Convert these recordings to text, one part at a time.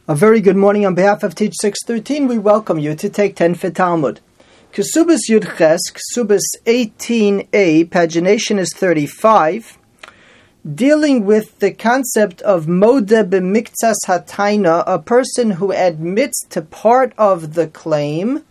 A very good morning on behalf of Teach 613. We welcome you to take 10 for Talmud. Kesubas Yud Ches, Kesubas 18a, pagination is 35, dealing with the concept of Modeh b'miktsas hataina, a person who admits to part of the claim,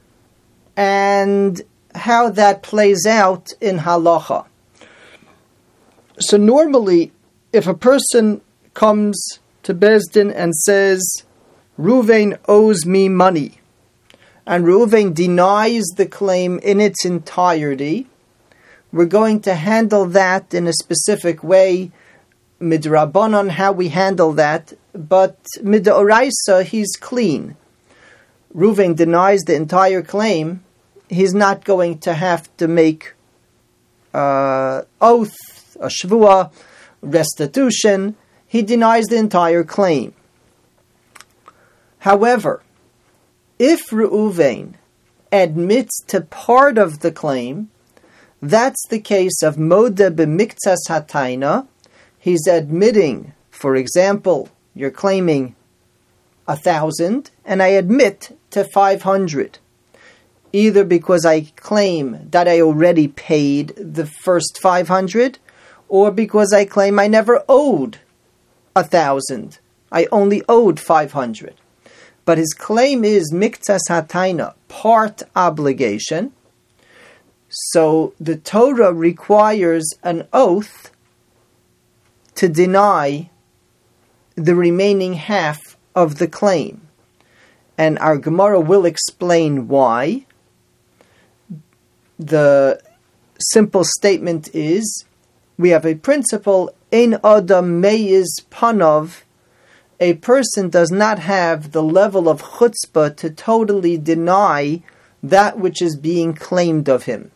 and how that plays out in halacha. So normally, if a person comes to Beis Din and says, Reuven owes me money, and Reuven denies the claim in its entirety, we're going to handle that in a specific way, midrabanan, how we handle that, but midoraisa, he's clean. Reuven denies the entire claim, he's not going to have to make oath, a shvuah, restitution. He denies the entire claim. However, if Reuven admits to part of the claim, that's the case of Modeh b'miktsas hataina. He's admitting, for example, you're claiming 1,000, and I admit to 500. Either because I claim that I already paid the first 500, or because I claim I never owed 1,000. I only owed 500. But his claim is miktsas hataina, part obligation. So the Torah requires an oath to deny the remaining half of the claim. And our Gemara will explain why. The simple statement is, we have a principle, Ein adam meiz panav, a person does not have the level of chutzpah to totally deny that which is being claimed of him.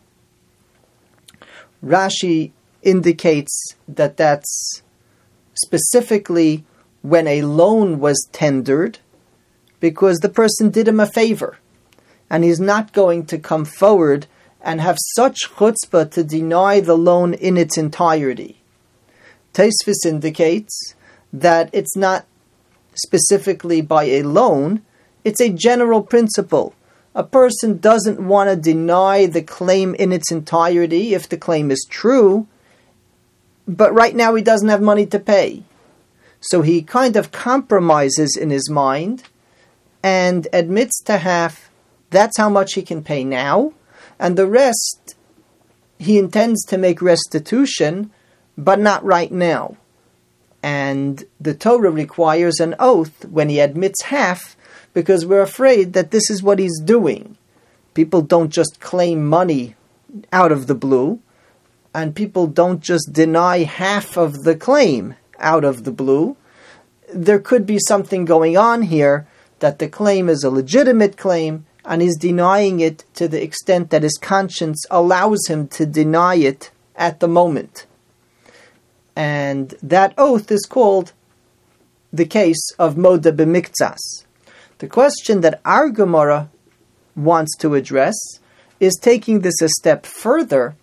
Rashi indicates that that's specifically when a loan was tendered, because the person did him a favor, and he's not going to come forward and have such chutzpah to deny the loan in its entirety. Tosfos indicates that it's not specifically by a loan, it's a general principle. A person doesn't want to deny the claim in its entirety if the claim is true, but right now he doesn't have money to pay. So he kind of compromises in his mind and admits to half, that's how much he can pay now, and the rest he intends to make restitution, but not right now. And the Torah requires an oath when he admits half, because we're afraid that this is what he's doing. People don't just claim money out of the blue, and people don't just deny half of the claim out of the blue. There could be something going on here, that the claim is a legitimate claim, and he's denying it to the extent that his conscience allows him to deny it at the moment. And that oath is called the case of Modeh b'miktsas. The question that our Gemara wants to address is taking this a step further.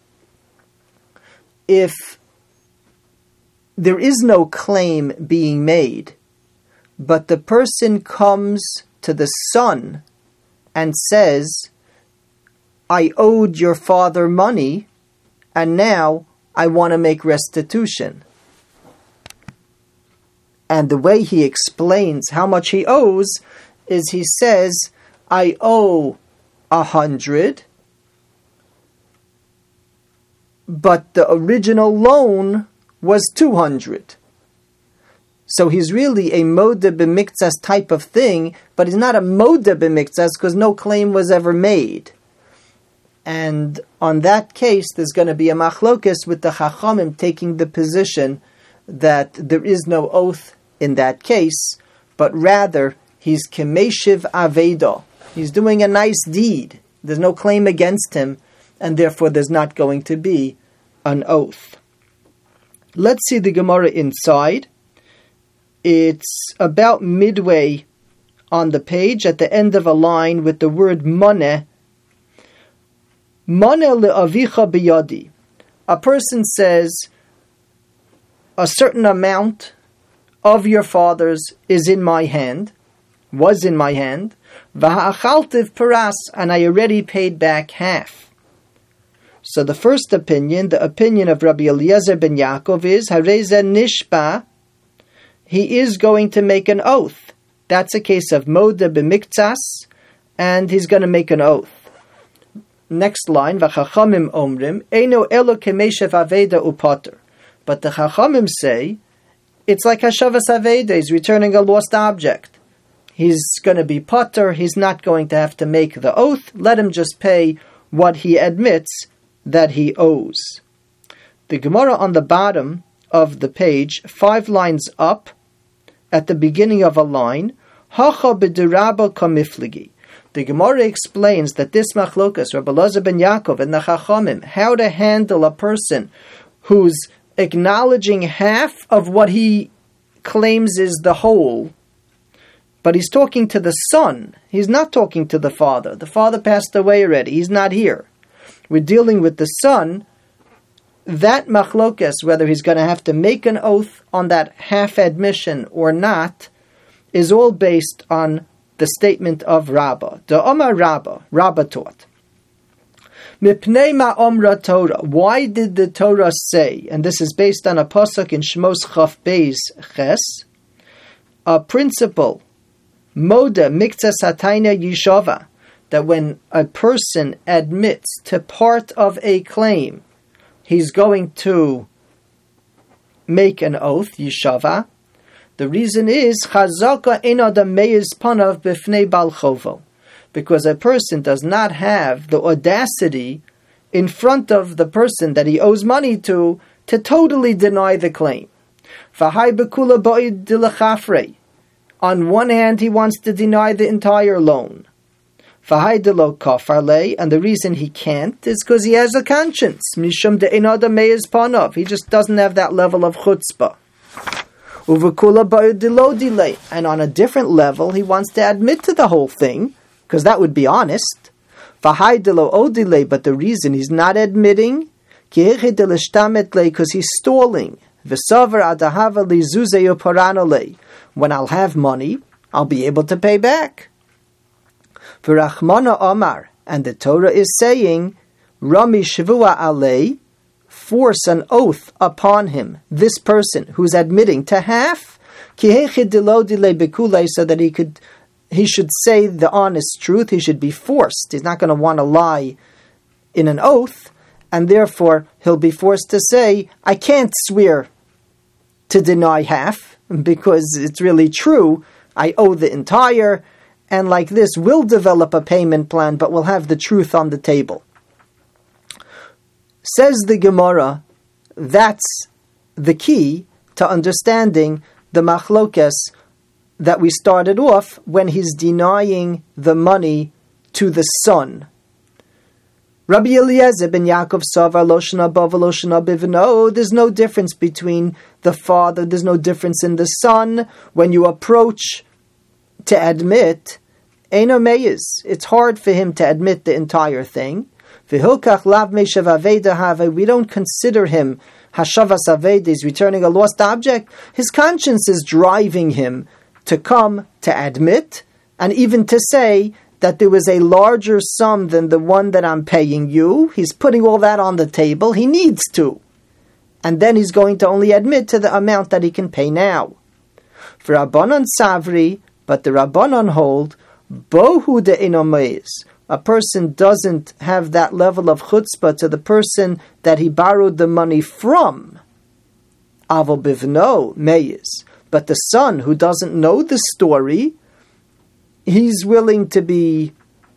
If there is no claim being made, but the person comes to the son and says, I owed your father money, and now I want to make restitution. And the way he explains how much he owes is he says, I owe 100, but the original loan was 200. So he's really a Modeh b'miktsas type of thing, but he's not a Modeh b'miktsas because no claim was ever made. And on that case, there's going to be a machlokes with the Chachamim taking the position that there is no oath in that case, but rather he's kemeshiv aveda. He's doing a nice deed. There's no claim against him, and therefore there's not going to be an oath. Let's see the Gemara inside. It's about midway on the page, at the end of a line with the word moneh. Moneh le'avicha biyadi. A person says, a certain amount of your father's is in my hand. was in my hand, v'ha'achaltiv paras, and I already paid back half. So the first opinion, the opinion of Rabbi Eliezer ben Yaakov is, hareze nishba, he is going to make an oath. That's a case of moda b'miktsas, and he's going to make an oath. Next line, v'chachamim omrim, eino elo kemeshev aveda upoter. But the chachamim say, it's like hashavas aveda, he's returning a lost object. He's going to be potter, he's not going to have to make the oath, let him just pay what he admits that he owes. The Gemara on the bottom of the page, 5 lines up, at the beginning of a line, Hacha b'dirabo kamifligi. The Gemara explains that this machlokas, Rabbi Eliezer ben Yaakov and the Chachamim, how to handle a person who's acknowledging half of what he claims is the whole, but he's talking to the son. He's not talking to the father. The father passed away already. He's not here. We're dealing with the son. That machlokas, whether he's going to have to make an oath on that half admission or not, is all based on the statement of Rabbah. The Omar Rabbah taught. Mipnei ma'omra Torah. Why did the Torah say, and this is based on a pasuk in Shmos Chaf Beis Ches, a principle, Moda Miktsas Hatayna Yishava, that when a person admits to part of a claim, he's going to make an oath, Yishava. The reason is Chazaka Einadam Meiz Panav Bifnei Bal Chovo, because a person does not have the audacity in front of the person that he owes money to totally deny the claim. V'hai bekula ba'id dilachafrei. On one hand, he wants to deny the entire loan. V'hai delo kafarlei, and the reason he can't is because he has a conscience. Mishum de'inadam meiz panav. He just doesn't have that level of chutzpah. Uvekula ba'id dilo dilei, and on a different level, he wants to admit to the whole thing, because that would be honest. V'hai delo odilei, but the reason he's not admitting, because he's stalling. V'savar adahava li zuzeyo paranolei. When I'll have money, I'll be able to pay back. V'rachmana Omar, and the Torah is saying, Rami Shavua alei, force an oath upon him, this person who's admitting to half, so that he should say the honest truth, he should be forced. He's not going to want to lie in an oath, and therefore he'll be forced to say, I can't swear to deny half, because it's really true, I owe the entire, and like this, we'll develop a payment plan, but we'll have the truth on the table. Says the Gemara, that's the key to understanding the machlokas that we started off when he's denying the money to the son. Rabbi Eliezer ben Yaakov Savar Loshana Bava Loshana Bivno. There's no difference between the father, there's no difference in the son. When you approach to admit, Eino Meiz, it's hard for him to admit the entire thing. We don't consider him Hashavas Aveda, he's returning a lost object. His conscience is driving him to come to admit, and even to say that there was a larger sum than the one that I'm paying you. He's putting all that on the table. He needs to. And then he's going to only admit to the amount that he can pay now. For Rabbanon Savri, but the Rabbanon hold, Bohu de Inomeis, a person doesn't have that level of chutzpah to the person that he borrowed the money from. Avo bivno meiz. But the son who doesn't know the story, he's willing to be,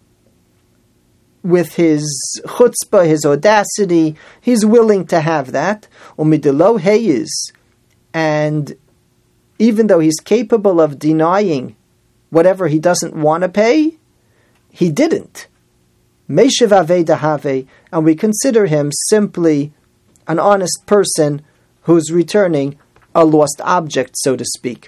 with his chutzpah, his audacity, he's willing to have that. Umidelo heiz. And even though he's capable of denying whatever he doesn't want to pay, he didn't. Meishav aveda have, and we consider him simply an honest person who's returning a lost object, so to speak.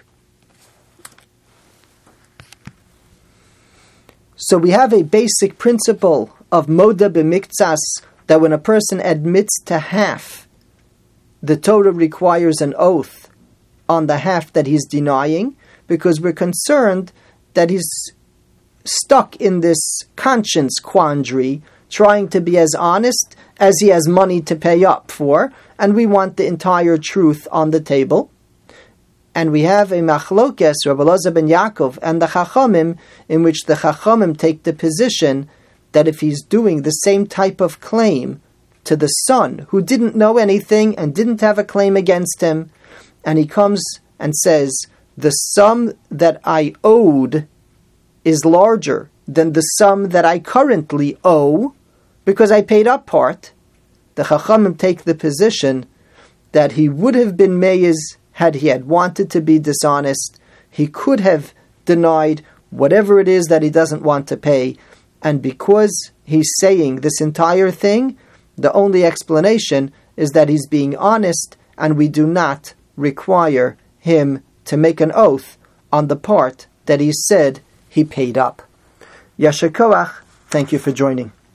So we have a basic principle of moda b'miktsas, that when a person admits to half, the Torah requires an oath on the half that he's denying, because we're concerned that he's stuck in this conscience quandary, trying to be as honest as he has money to pay up for, and we want the entire truth on the table. And we have a machlokes, Rabbi Elazar ben Yaakov, and the Chachamim, in which the Chachamim take the position that if he's doing the same type of claim to the son, who didn't know anything and didn't have a claim against him, and he comes and says, the sum that I owed is larger than the sum that I currently owe, because I paid up part, the Chachamim take the position that he would have been meiz had he had wanted to be dishonest. He could have denied whatever it is that he doesn't want to pay, and because he's saying this entire thing, the only explanation is that he's being honest, and we do not require him to make an oath on the part that he said he paid up. Yasher Koach, thank you for joining.